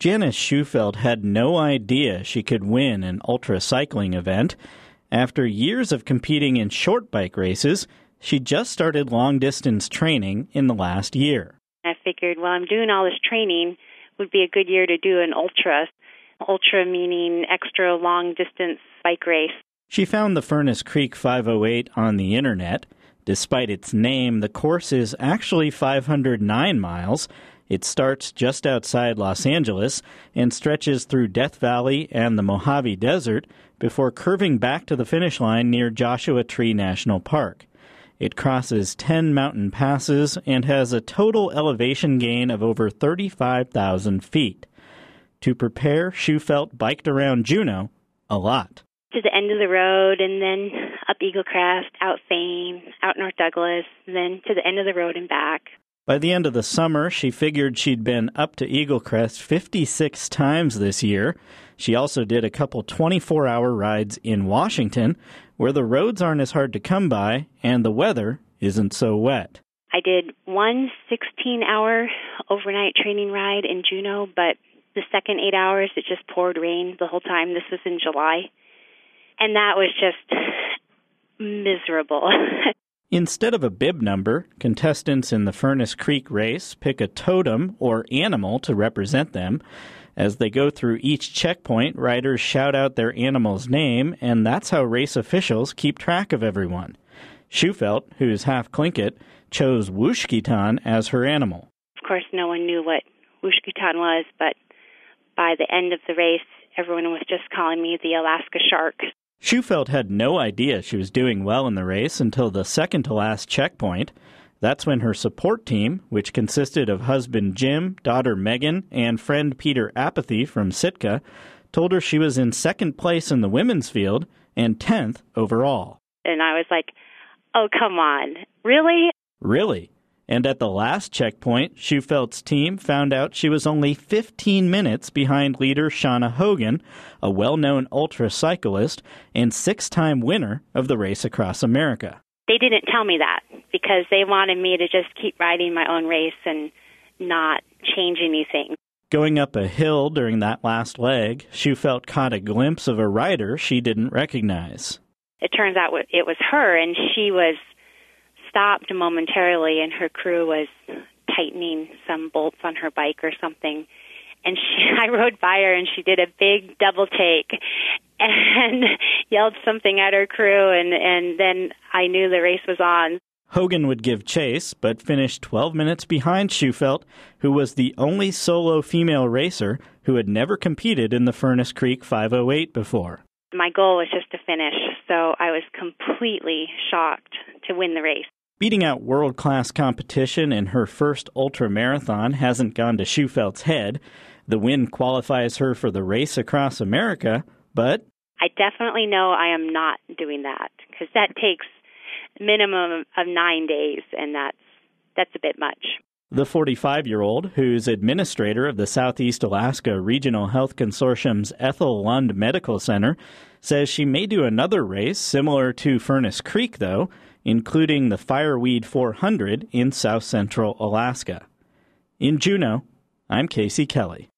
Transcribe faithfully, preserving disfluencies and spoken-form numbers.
Janice Shufelt had no idea she could win an ultra-cycling event. After years of competing in short bike races, she just started long-distance training in the last year. I figured, well, I'm doing all this training, would be a good year to do an ultra. Ultra meaning extra long-distance bike race. She found the Furnace Creek five oh eight on the internet. Despite its name, the course is actually five hundred nine miles. It starts just outside Los Angeles and stretches through Death Valley and the Mojave Desert before curving back to the finish line near Joshua Tree National Park. It crosses ten mountain passes and has a total elevation gain of over thirty-five thousand feet. To prepare, Shufelt biked around Juneau a lot. To the end of the road, and then up Eagle Crest, out Fane, out North Douglas, then to the end of the road and back. By the end of the summer, she figured she'd been up to Eagle Crest fifty-six times this year. She also did a couple twenty-four hour rides in Washington, where the roads aren't as hard to come by and the weather isn't so wet. I did one sixteen hour overnight training ride in Juneau, but the second eight hours, it just poured rain the whole time. This was in July. And that was just miserable. Instead of a bib number, contestants in the Furnace Creek race pick a totem or animal to represent them. As they go through each checkpoint, riders shout out their animal's name, and that's how race officials keep track of everyone. Shufelt, who's half Tlingit, chose Wushkitan as her animal. Of course, no one knew what Wushkitan was, but by the end of the race, everyone was just calling me the Alaska Shark. Shufelt had no idea she was doing well in the race until the second-to-last checkpoint. That's when her support team, which consisted of husband Jim, daughter Megan, and friend Peter Apathy from Sitka, told her she was in second place in the women's field and tenth overall. And I was like, oh, come on. Really? Really. And at the last checkpoint, Shufelt's team found out she was only fifteen minutes behind leader Shauna Hogan, a well-known ultra-cyclist and six-time winner of the Race Across America. They didn't tell me that because they wanted me to just keep riding my own race and not change anything. Going up a hill during that last leg, Shufelt caught a glimpse of a rider she didn't recognize. It turns out it was her, and she was stopped momentarily, and her crew was tightening some bolts on her bike or something. And she, I rode by her, and she did a big double take and yelled something at her crew, and, and then I knew the race was on. Hogan would give chase, but finished twelve minutes behind Shufelt, who was the only solo female racer who had never competed in the Furnace Creek five oh eight before. My goal was just to finish, so I was completely shocked to win the race. Beating out world-class competition in her first ultramarathon hasn't gone to Shufelt's head. The win qualifies her for the Race Across America, but I definitely know I am not doing that because that takes a minimum of nine days, and that's that's a bit much. The forty-five-year-old, who's administrator of the Southeast Alaska Regional Health Consortium's Ethel Lund Medical Center, says she may do another race similar to Furnace Creek, though, including the Fireweed four hundred in south-central Alaska. In Juneau, I'm Casey Kelly.